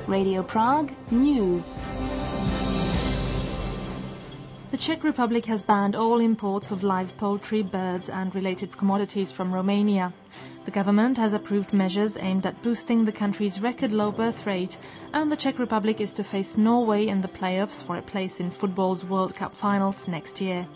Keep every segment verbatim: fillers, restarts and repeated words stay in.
Radio Prague News. The Czech Republic has banned all imports of live poultry, birds and related commodities from Romania. The government has approved measures aimed at boosting the country's record low birth rate, and the Czech Republic is to face Norway in the playoffs for a place in football's World Cup finals next year.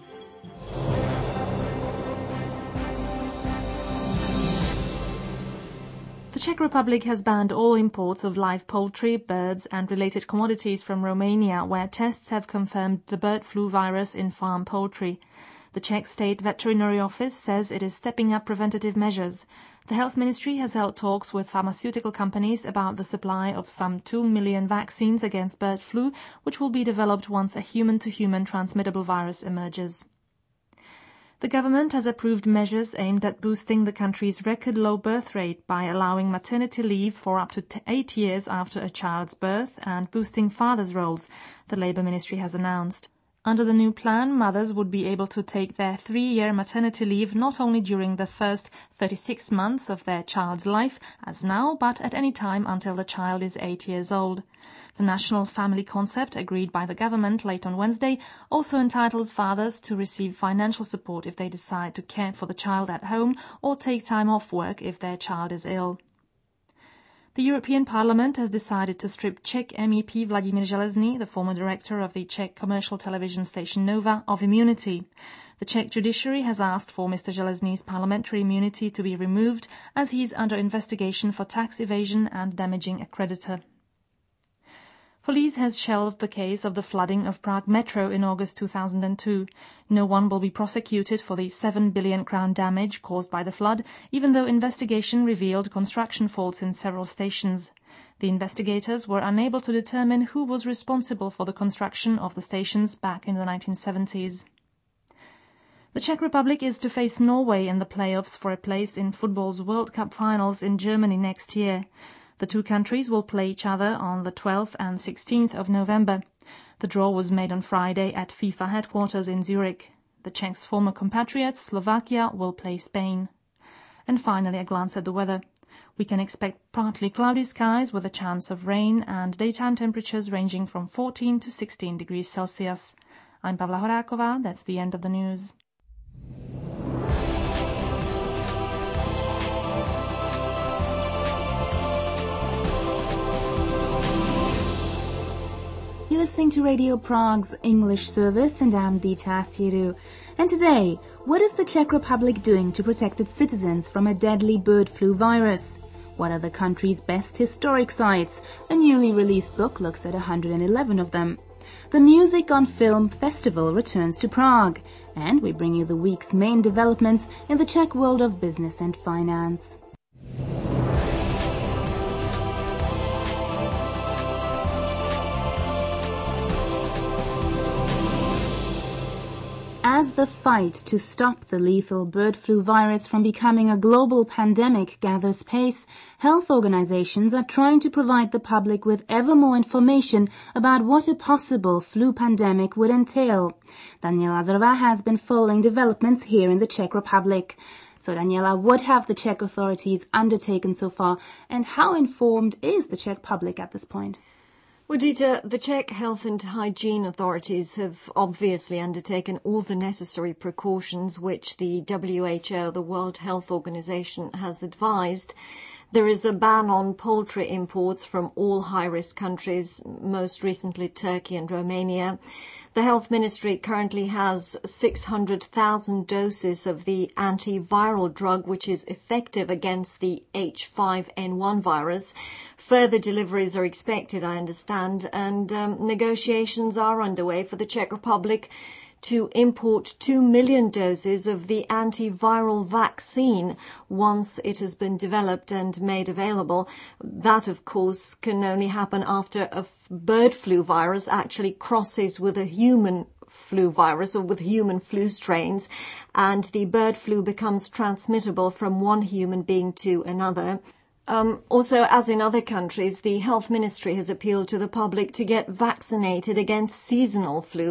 The Czech Republic has banned all imports of live poultry, birds and related commodities from Romania, where tests have confirmed the bird flu virus in farm poultry. The Czech State Veterinary Office says it is stepping up preventative measures. The Health Ministry has held talks with pharmaceutical companies about the supply of some two million vaccines against bird flu, which will be developed once a human-to-human transmittable virus emerges. The government has approved measures aimed at boosting the country's record low birth rate by allowing maternity leave for up to t- eight years after a child's birth and boosting fathers' roles, the Labour Ministry has announced. Under the new plan, mothers would be able to take their three-year maternity leave not only during the first thirty-six months of their child's life, as now, but at any time until the child is eight years old. The national family concept, agreed by the government late on Wednesday, also entitles fathers to receive financial support if they decide to care for the child at home or take time off work if their child is ill. The European Parliament has decided to strip Czech M E P Vladimír Železný, the former director of the Czech commercial television station Nova, of immunity. The Czech judiciary has asked for Mister Železny's parliamentary immunity to be removed as he is under investigation for tax evasion and damaging a creditor. Police has shelved the case of the flooding of Prague Metro in August two thousand two. No one will be prosecuted for the seven billion crown damage caused by the flood, even though investigation revealed construction faults in several stations. The investigators were unable to determine who was responsible for the construction of the stations back in the nineteen seventies. The Czech Republic is to face Norway in the playoffs for a place in football's World Cup finals in Germany next year. The two countries will play each other on the twelfth and sixteenth of November. The draw was made on Friday at FIFA headquarters in Zurich. The Czechs' former compatriots, Slovakia, will play Spain. And finally, a glance at the weather. We can expect partly cloudy skies with a chance of rain and daytime temperatures ranging from fourteen to sixteen degrees Celsius. I'm Pavla Horáková. That's the end of the news. You're listening to Radio Prague's English service, and I'm Dita Asiru. And today, what is the Czech Republic doing to protect its citizens from a deadly bird flu virus? What are the country's best historic sites? A newly released book looks at one hundred eleven of them. The Music on Film Festival returns to Prague. And we bring you the week's main developments in the Czech world of business and finance. As the fight to stop the lethal bird flu virus from becoming a global pandemic gathers pace, health organizations are trying to provide the public with ever more information about what a possible flu pandemic would entail. Daniela Lazarová has been following developments here in the Czech Republic. So, Daniela, what have the Czech authorities undertaken so far, and how informed is the Czech public at this point? Well, Dita, the Czech health and hygiene authorities have obviously undertaken all the necessary precautions which the W H O, the World Health Organization, has advised. There is a ban on poultry imports from all high-risk countries, most recently Turkey and Romania. The Health Ministry currently has six hundred thousand doses of the antiviral drug, which is effective against the H five N one virus. Further deliveries are expected, I understand, and um, negotiations are underway for the Czech Republic to import two million doses of the antiviral vaccine once it has been developed and made available. That, of course, can only happen after a f- bird flu virus actually crosses with a human flu virus or with human flu strains, and the bird flu becomes transmittable from one human being to another. Um, also, as in other countries, the Health Ministry has appealed to the public to get vaccinated against seasonal flu,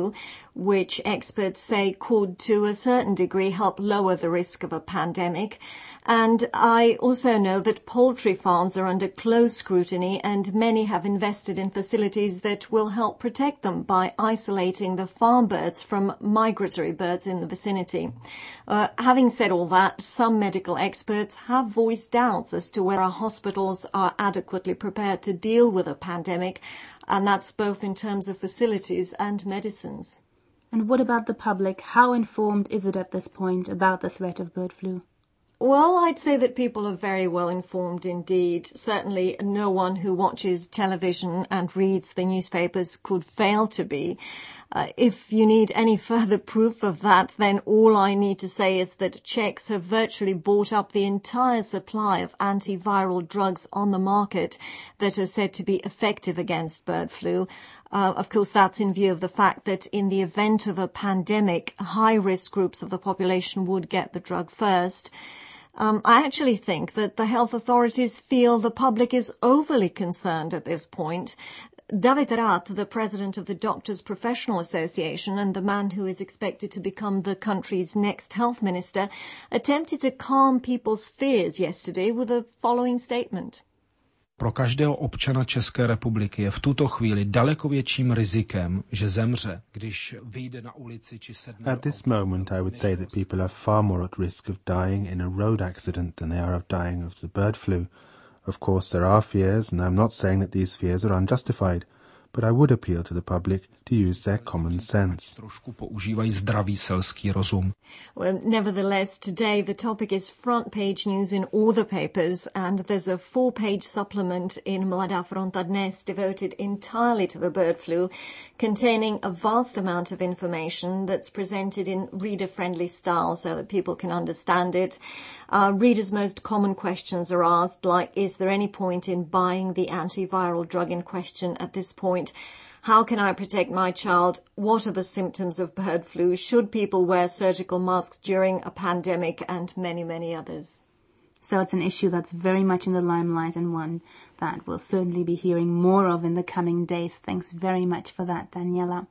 which experts say could, to a certain degree, help lower the risk of a pandemic. And I also know that poultry farms are under close scrutiny, and many have invested in facilities that will help protect them by isolating the farm birds from migratory birds in the vicinity. Uh, having said all that, some medical experts have voiced doubts as to whether our hospitals are adequately prepared to deal with a pandemic, and that's both in terms of facilities and medicines. And what about the public? How informed is it at this point about the threat of bird flu? Well, I'd say that people are very well informed indeed. Certainly no one who watches television and reads the newspapers could fail to be. Uh, if you need any further proof of that, then all I need to say is that Czechs have virtually bought up the entire supply of antiviral drugs on the market that are said to be effective against bird flu. Uh, of course, that's in view of the fact that in the event of a pandemic, high-risk groups of the population would get the drug first. Um, I actually think that the health authorities feel the public is overly concerned at this point. David Rath, the president of the Doctors' Professional Association and the man who is expected to become the country's next health minister, attempted to calm people's fears yesterday with the following statement. Pro každého občana České republiky je v tuto chvíli daleko větším rizikem, že zemře, když vyjde na ulici či sedne. At this moment, I would say that people are far more at risk of dying in a road accident than they are of dying of the bird flu. Of course, there are fears, and I'm not saying that these fears are unjustified, but I would appeal to the public to use their common sense. Trošku používají zdravý selský rozum. Well, nevertheless, today the topic is front page news in all the papers, and there's a four-page supplement in Mladá fronta Dnes devoted entirely to the bird flu, containing a vast amount of information that's presented in reader-friendly style so that people can understand it. Uh, readers' most common questions are asked, like, is there any point in buying the antiviral drug in question at this point? How can I protect my child? What are the symptoms of bird flu? Should people wear surgical masks during a pandemic? And many, many others. So it's an issue that's very much in the limelight, and one that we'll certainly be hearing more of in the coming days. Thanks very much for that, Daniela.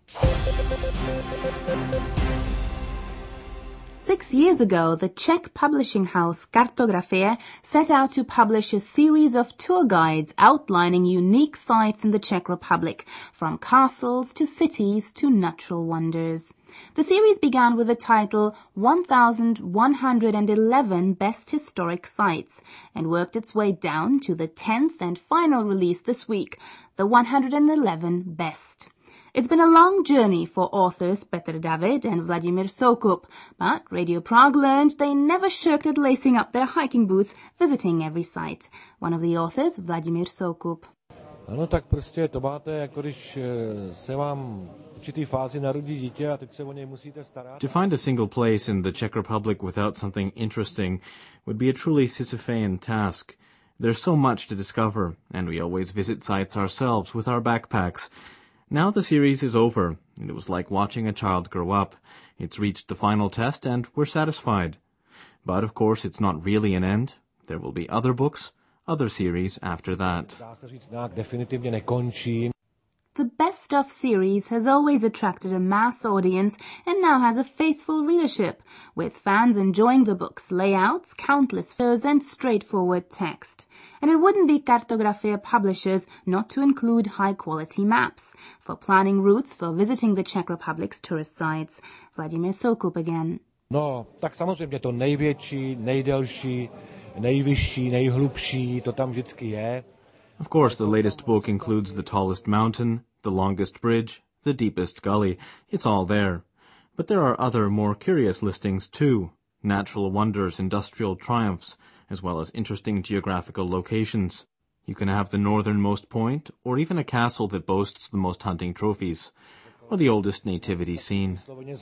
Six years ago, the Czech publishing house Kartografie set out to publish a series of tour guides outlining unique sites in the Czech Republic, from castles to cities to natural wonders. The series began with the title one thousand one hundred eleven Best Historic Sites and worked its way down to the tenth and final release this week, the one hundred eleven Best. It's been a long journey for authors Petr David and Vladimír Soukup, but Radio Prague learned they never shirked at lacing up their hiking boots, visiting every site. One of the authors, Vladimír Soukup. Ano, tak prostě to máte, jako když se vám určitý fázi narodí dítě a teď se o něj musíte starat. To find a single place in the Czech Republic without something interesting would be a truly Sisyphean task. There's so much to discover, and we always visit sites ourselves with our backpacks. Now the series is over, and it was like watching a child grow up. It's reached the final test, and we're satisfied. But of course it's not really an end. There will be other books, other series after that. The Best Of series has always attracted a mass audience and now has a faithful readership, with fans enjoying the book's layouts, countless photos and straightforward text. And it wouldn't be Kartografie publishers not to include high-quality maps for planning routes for visiting the Czech Republic's tourist sites. Vladimír Soukup again. No, tak samozřejmě to největší, nejdelší, nejvyšší, nejhlubší, to tam vždycky je. Of course, the latest book includes the tallest mountain, the longest bridge, the deepest gully. It's all there. But there are other, more curious listings too. Natural wonders, industrial triumphs, as well as interesting geographical locations. You can have the northernmost point, or even a castle that boasts the most hunting trophies, or the oldest nativity scene.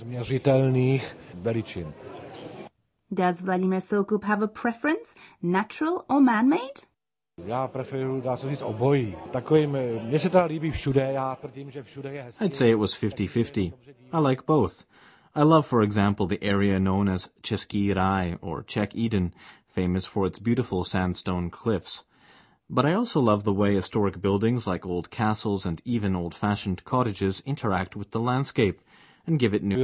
Does Vladimír Soukup have a preference, natural or man-made? Já preferuji, dá se říct, obojí. Takovým, mně se to líbí všude, já tvrdím, že všude je hezky. I'd say it was fifty-fifty. I like both. I love, for example, the area known as Český ráj, or Czech Eden, famous for its beautiful sandstone cliffs. But I also love the way historic buildings like old castles and even old-fashioned cottages interact with the landscape, and give it new.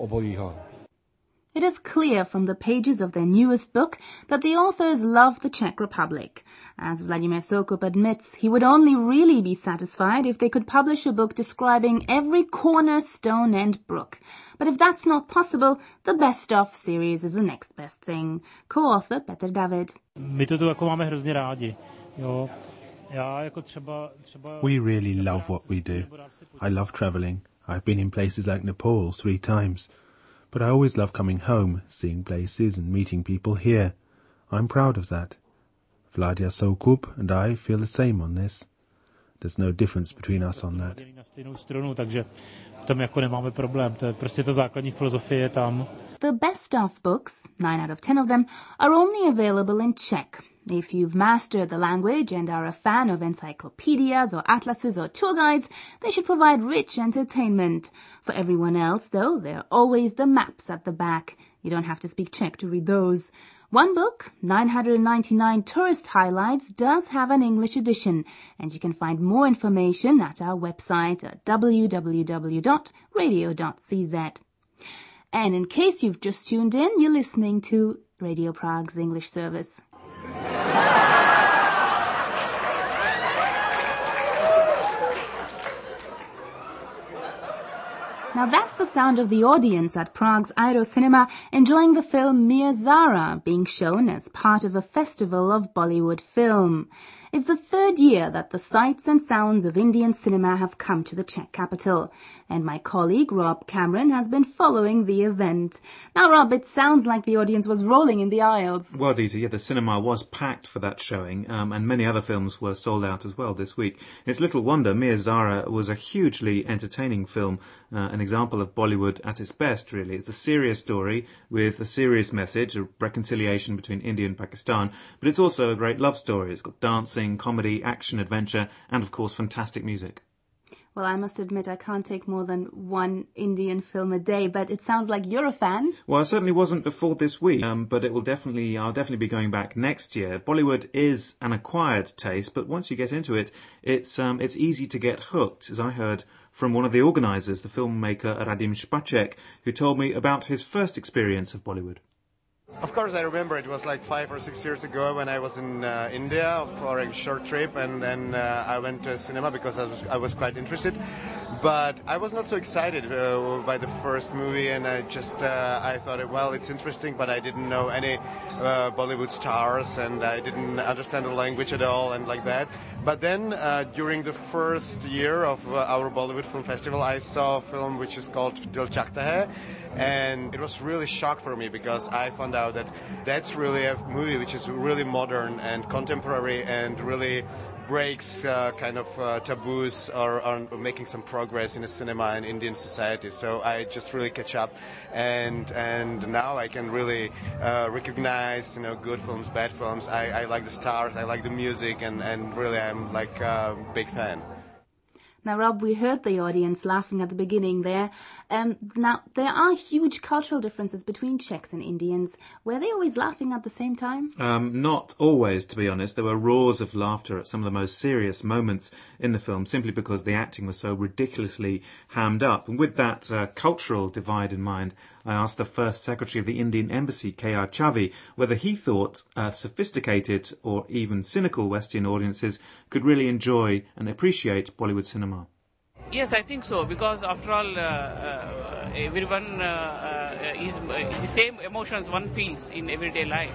It is clear from the pages of their newest book that the authors love the Czech Republic. As Vladimir Soukup admits, he would only really be satisfied if they could publish a book describing every corner, stone and brook. But if that's not possible, the Best Of series is the next best thing. Co-author Petr David. My to tu jako máme hrozně rádi. Jo. Já jako třeba, třeba... We really love what we do. I love travelling. I've been in places like Nepal three times. But I always love coming home, seeing places and meeting people here. I'm proud of that. Vladimir Soukup and I feel the same on this. There's no difference between us on that. Takže v tom jako nemáme problém. To je prostě ta základní filozofie je tam. The Best Of books, nine out of ten of them, are only available in Czech. If you've mastered the language and are a fan of encyclopedias or atlases or tour guides, they should provide rich entertainment. For everyone else, though, there are always the maps at the back. You don't have to speak Czech to read those. One book, nine hundred ninety-nine Tourist Highlights, does have an English edition, and you can find more information at our website at w w w dot radio dot c z. And in case you've just tuned in, you're listening to Radio Prague's English service. Now that's the sound of the audience at Prague's Aero Cinema enjoying the film Mir Zara, being shown as part of a festival of Bollywood film. It's the third year that the sights and sounds of Indian cinema have come to the Czech capital, and my colleague Rob Cameron has been following the event. Now, Rob, it sounds like the audience was rolling in the aisles. Well, Dita, yeah, the cinema was packed for that showing, um, and many other films were sold out as well this week. It's little wonder Mir Zara was a hugely entertaining film, uh, an example of Bollywood at its best, really. It's a serious story with a serious message, a reconciliation between India and Pakistan, but it's also a great love story. It's got dancing, comedy, action, adventure, and of course fantastic music. Well, I must admit I can't take more than one Indian film a day, but it sounds like you're a fan. Well, I certainly wasn't before this week, um, but it will definitely, I'll definitely be going back next year. Bollywood is an acquired taste, but once you get into it, it's um, it's easy to get hooked, as I heard from one of the organisers, the filmmaker Radim Špaček, who told me about his first experience of Bollywood. Of course, I remember it was like five or six years ago when I was in uh, India for a short trip, and then uh, I went to cinema because I was I was quite interested. But I was not so excited uh, by the first movie, and I just uh, I thought, well, it's interesting, but I didn't know any uh, Bollywood stars, and I didn't understand the language at all, and like that. But then uh, during the first year of uh, our Bollywood Film Festival, I saw a film which is called Dil Chahta Hai, and it was really shock for me because I found out that that's really a movie which is really modern and contemporary and really breaks uh, kind of uh, taboos or, or making some progress in the cinema and Indian society. So I just really catch up, and and now I can really uh, recognize, you know, good films, bad films. I, I like the stars, I like the music, and, and really I'm like a big fan. Now, Rob, we heard the audience laughing at the beginning there. Um, now, there are huge cultural differences between Czechs and Indians. Were they always laughing at the same time? Um, not always, to be honest. There were roars of laughter at some of the most serious moments in the film, simply because the acting was so ridiculously hammed up. And with that uh, cultural divide in mind, I asked the first secretary of the Indian Embassy, K R Chavi, whether he thought uh, sophisticated or even cynical Western audiences could really enjoy and appreciate Bollywood cinema. Yes, I think so, because after all, uh, uh, everyone uh, uh, is uh, the same emotions one feels in everyday life.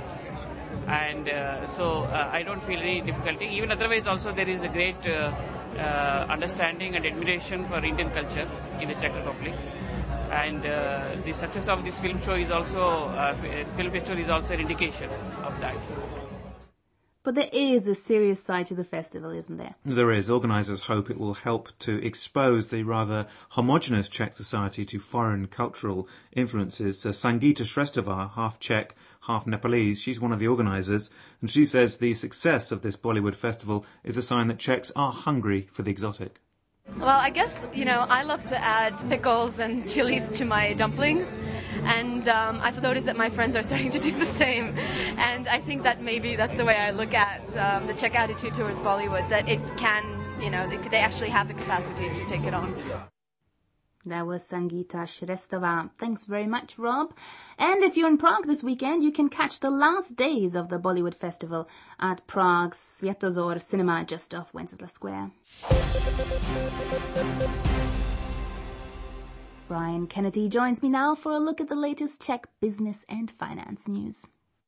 And uh, so uh, I don't feel any difficulty. Even otherwise also there is a great uh, uh, understanding and admiration for Indian culture in the Czech Republic. And uh, the success of this film show is also, uh, film festival is also an indication of that. But there is a serious side to the festival, isn't there? There is. Organisers hope it will help to expose the rather homogenous Czech society to foreign cultural influences. Uh, Sangeeta Shrestova, half Czech, half Nepalese, she's one of the organisers, and she says the success of this Bollywood festival is a sign that Czechs are hungry for the exotic. Well, I guess, you know, I love to add pickles and chilies to my dumplings, and um, I've noticed that my friends are starting to do the same, and I think that maybe that's the way I look at um, the Czech attitude towards Bollywood, that it can, you know, they, they actually have the capacity to take it on. That was Sangeeta Shrestova. Thanks very much, Rob. And if you're in Prague this weekend, you can catch the last days of the Bollywood Festival at Prague's Sviatozor Cinema just off Wenceslas Square. Brian Kennedy joins me now for a look at the latest Czech business and finance news.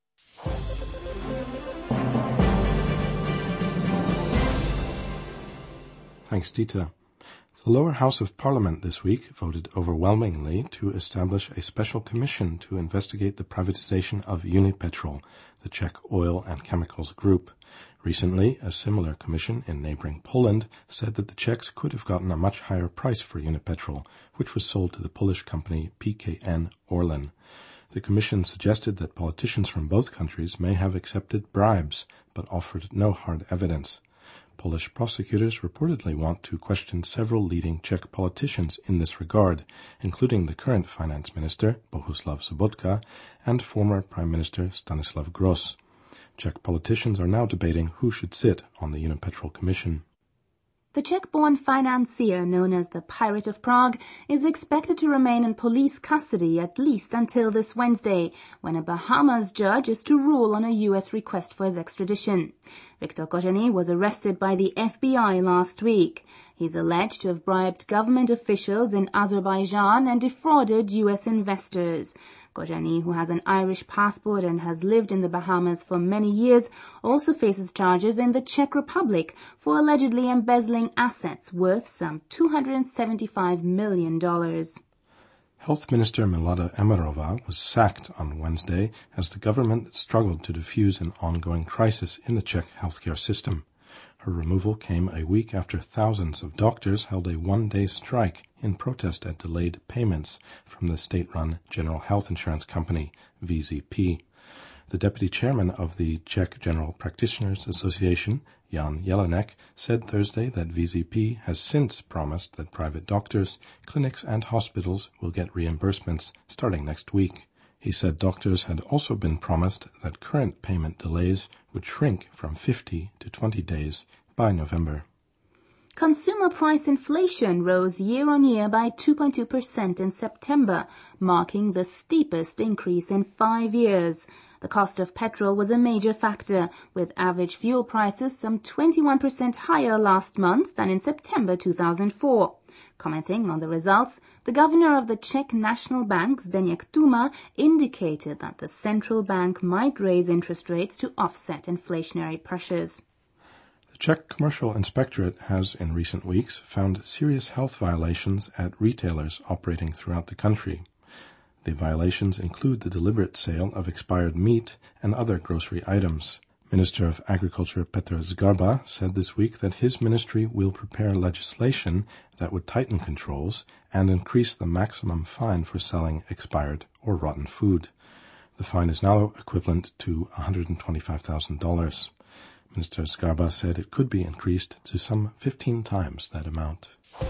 Thanks, Dita. The lower house of Parliament this week voted overwhelmingly to establish a special commission to investigate the privatization of Unipetrol, the Czech oil and chemicals group. Recently, a similar commission in neighboring Poland said that the Czechs could have gotten a much higher price for Unipetrol, which was sold to the Polish company P K N Orlen. The commission suggested that politicians from both countries may have accepted bribes, but offered no hard evidence. Polish prosecutors reportedly want to question several leading Czech politicians in this regard, including the current finance minister, Bohuslav Sobotka, and former Prime Minister Stanislav Gross. Czech politicians are now debating who should sit on the Unipetrol Commission. The Czech-born financier known as the Pirate of Prague is expected to remain in police custody at least until this Wednesday, when a Bahamas judge is to rule on a U S request for his extradition. Viktor Kožený was arrested by the F B I last week. He's alleged to have bribed government officials in Azerbaijan and defrauded U S investors. Kožený, who has an Irish passport and has lived in the Bahamas for many years, also faces charges in the Czech Republic for allegedly embezzling assets worth some two hundred seventy-five million dollars. Health Minister Milada Emmerova was sacked on Wednesday as the government struggled to defuse an ongoing crisis in the Czech healthcare system. Her removal came a week after thousands of doctors held a one-day strike in protest at delayed payments from the state-run General Health Insurance Company, V Z P. The deputy chairman of the Czech General Practitioners Association, Jan Jelenek, said Thursday that V Z P has since promised that private doctors, clinics and hospitals will get reimbursements starting next week. He said doctors had also been promised that current payment delays would shrink from fifty to twenty days by November. Consumer price inflation rose year-on-year by two point two percent in September, marking the steepest increase in five years. The cost of petrol was a major factor, with average fuel prices some twenty-one percent higher last month than in September two thousand four. Commenting on the results, the governor of the Czech National Bank, Zdeněk Tuma, indicated that the central bank might raise interest rates to offset inflationary pressures. The Czech Commercial Inspectorate has, in recent weeks, found serious health violations at retailers operating throughout the country. The violations include the deliberate sale of expired meat and other grocery items. Minister of Agriculture Petr Zgarba said this week that his ministry will prepare legislation that would tighten controls and increase the maximum fine for selling expired or rotten food. The fine is now equivalent to one hundred twenty-five thousand dollars. Minister Zgarba said it could be increased to some fifteen times that amount.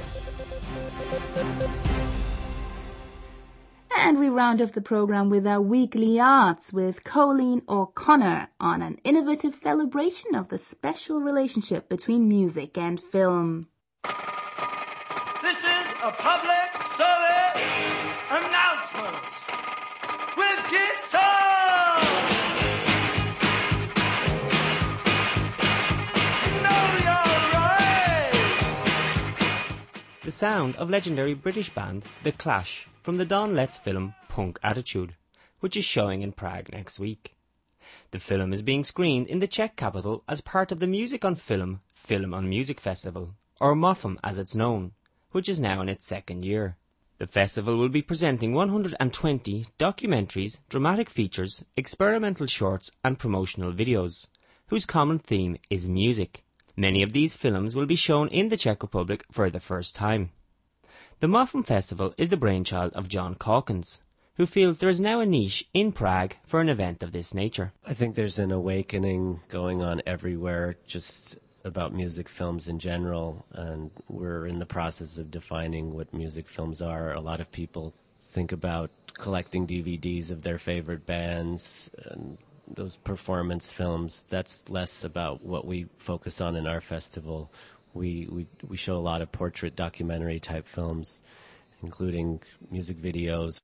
And we round off the program with our weekly arts with Colleen O'Connor on an innovative celebration of the special relationship between music and film. This is a public service announcement with guitar. Know your rights. The sound of legendary British band The Clash, from the Don Letts film Punk Attitude, which is showing in Prague next week. The film is being screened in the Czech capital as part of the Music on Film Film on Music Festival, or MOFFM as it's known, which is now in its second year. The festival will be presenting one hundred twenty documentaries, dramatic features, experimental shorts and promotional videos, whose common theme is music. Many of these films will be shown in the Czech Republic for the first time. The MOFFM Festival is the brainchild of John Calkins, who feels there is now a niche in Prague for an event of this nature. I think there's an awakening going on everywhere just about music films in general, and we're in the process of defining what music films are. A lot of people think about collecting D V Ds of their favorite bands and those performance films. That's less about what we focus on in our festival. We, we we show a lot of portrait documentary type films, including music videos.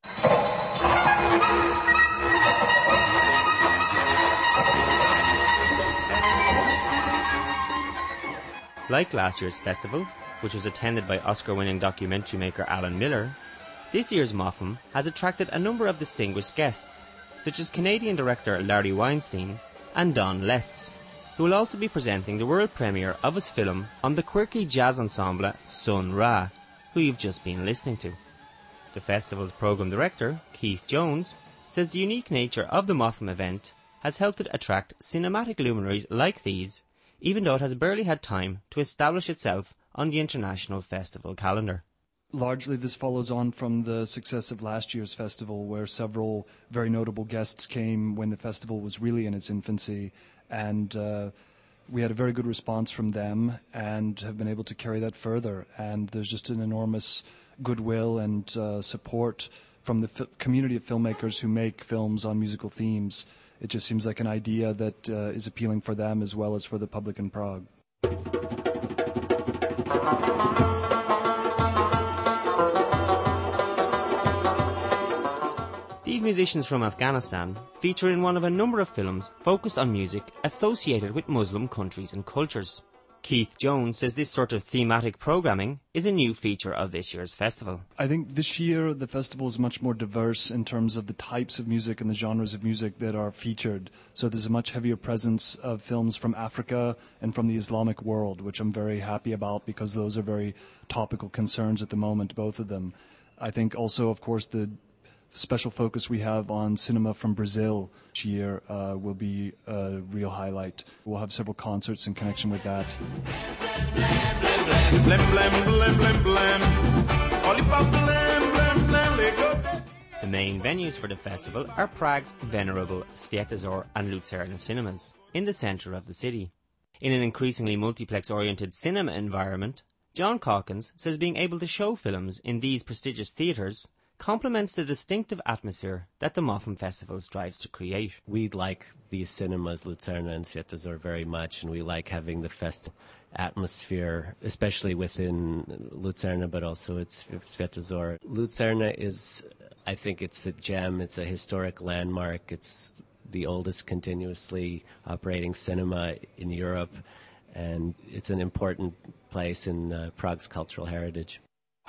Like last year's festival, which was attended by Oscar-winning documentary maker Alan Miller, this year's M O F M has attracted a number of distinguished guests, such as Canadian director Larry Weinstein and Don Letts, who will also be presenting the world premiere of his film on the quirky jazz ensemble Sun Ra, who you've just been listening to. The festival's programme director, Keith Jones, says the unique nature of the M O F M event has helped it attract cinematic luminaries like these, even though it has barely had time to establish itself on the international festival calendar. Largely this follows on from the success of last year's festival, where several very notable guests came when the festival was really in its infancy, and uh, we had a very good response from them and have been able to carry that further. And there's just an enormous goodwill and uh, support from the f- community of filmmakers who make films on musical themes. It just seems like an idea that uh, is appealing for them as well as for the public in Prague. These musicians from Afghanistan feature in one of a number of films focused on music associated with Muslim countries and cultures. Keith Jones says this sort of thematic programming is a new feature of this year's festival. I think this year the festival is much more diverse in terms of the types of music and the genres of music that are featured. So there's a much heavier presence of films from Africa and from the Islamic world, which I'm very happy about because those are very topical concerns at the moment, both of them. I think also, of course, the special focus we have on cinema from Brazil each year uh, will be a real highlight. We'll have several concerts in connection with that. The main venues for the festival are Prague's venerable Světozor and Lucerna cinemas, in the centre of the city. In an increasingly multiplex-oriented cinema environment, John Calkins says being able to show films in these prestigious theatres complements the distinctive atmosphere that the M O F M Festival strives to create. We like these cinemas, Lucerna and Světozor, very much, and we like having the festival atmosphere, especially within Lucerna, but also it's Světozor. Lucerna is, I think it's a gem, it's a historic landmark, it's the oldest continuously operating cinema in Europe, and it's an important place in uh, Prague's cultural heritage.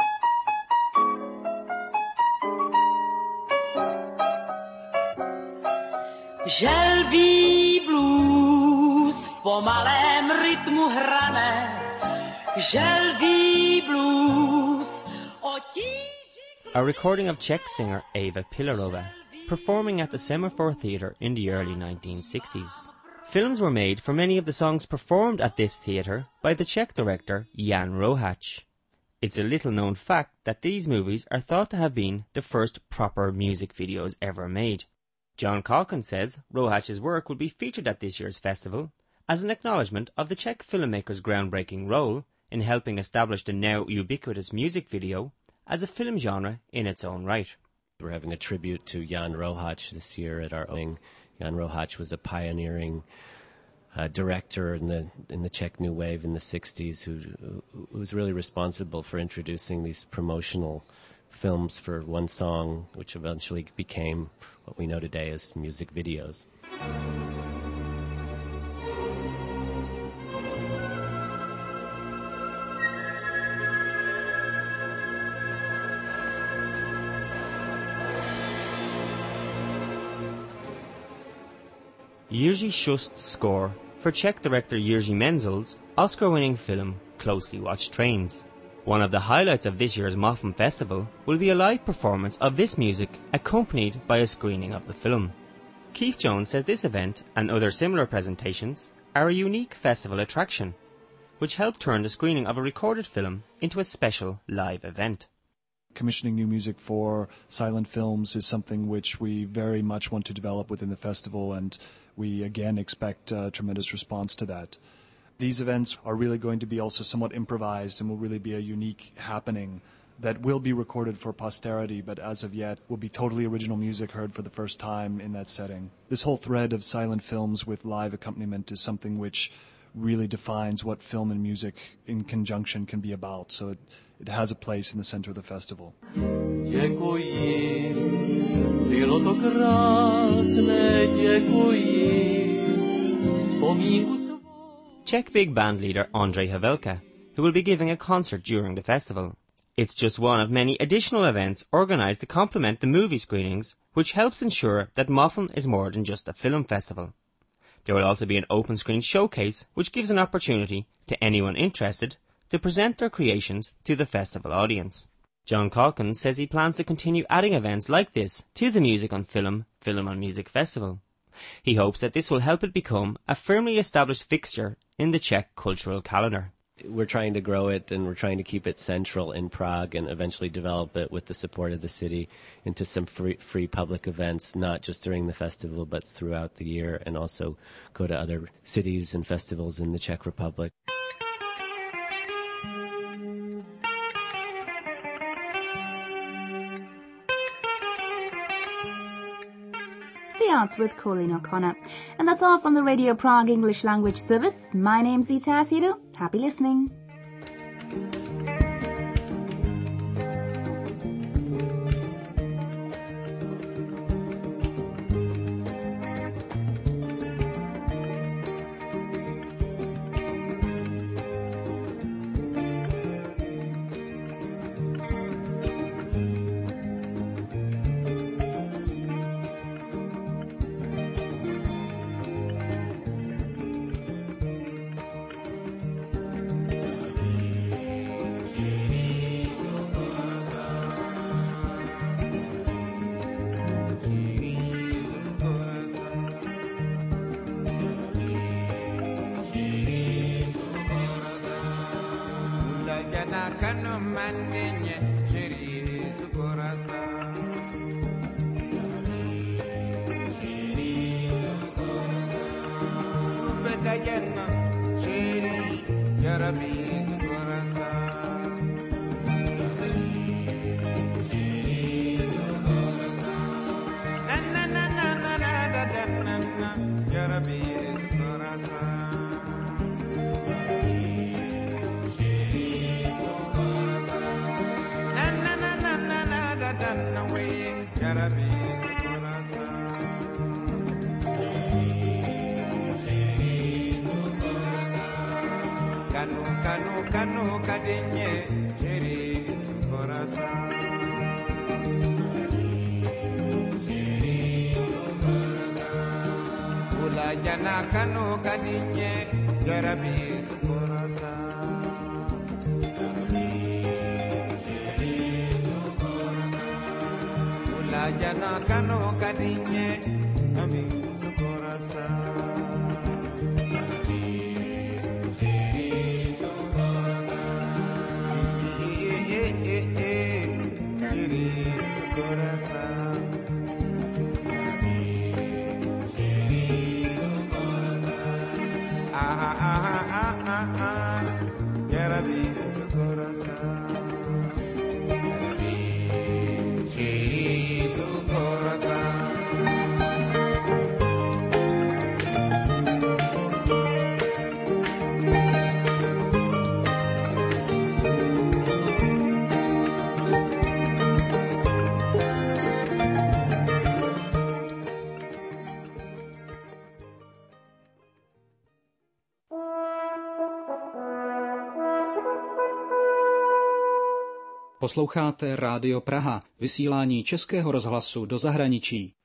Želví blues v pomalém rytmu hrané, želví blues o tíži... A recording of Czech singer Eva Pilarova performing at the Semaphore Theatre in the early nineteen sixties. Films were made for many of the songs performed at this theatre by the Czech director Jan Rohac. It's a little-known fact that these movies are thought to have been the first proper music videos ever made. John Calkins says Rohac's work will be featured at this year's festival as an acknowledgement of the Czech filmmaker's groundbreaking role in helping establish the now ubiquitous music video as a film genre in its own right. We're having a tribute to Jan Rohac this year at our own. Jan Rohac was a pioneering uh, director in the in the Czech New Wave in the sixties who, who was really responsible for introducing these promotional films for one song, which eventually became what we know today as music videos. Jiří Šust's score for Czech director Jiří Menzel's Oscar-winning film Closely Watched Trains. One of the highlights of this year's M O F M Festival will be a live performance of this music accompanied by a screening of the film. Keith Jones says this event and other similar presentations are a unique festival attraction, which help turn the screening of a recorded film into a special live event. Commissioning new music for silent films is something which we very much want to develop within the festival, and we again expect a tremendous response to that. These events are really going to be also somewhat improvised and will really be a unique happening that will be recorded for posterity, but as of yet will be totally original music heard for the first time in that setting. This whole thread of silent films with live accompaniment is something which really defines what film and music in conjunction can be about. So it, it has a place in the center of the festival. Děkuji, bylo to krásné, děkuji, vzpomínku. Czech big band leader Ondřej Havelka, who will be giving a concert during the festival. It's just one of many additional events organised to complement the movie screenings, which helps ensure that Moffill is more than just a film festival. There will also be an open screen showcase, which gives an opportunity to anyone interested to present their creations to the festival audience. John Calkin says he plans to continue adding events like this to the Music on Film, Film on Music Festival. He hopes that this will help it become a firmly established fixture in the Czech cultural calendar. We're trying to grow it, and we're trying to keep it central in Prague and eventually develop it with the support of the city into some free, free public events, not just during the festival but throughout the year, and also go to other cities and festivals in the Czech Republic. The Arts with Colleen O'Connor. And that's all from the Radio Prague English Language Service. My name's Zita Asidu. Happy listening. Kano mandinye shiri sukorasa shiri sukorasa Sufeta yenna shiri yarabi sukorasa shiri sukorasa na na na na na na na na na yarabi sukorasa Kanu kanu kanu kadinye shiri sukorasa shiri sukorasa Ula jana kanu kadinye jarabi sukorasa Ula jana kanu kadinye ami sukorasa Posloucháte Rádio Praha, vysílání Českého rozhlasu do zahraničí.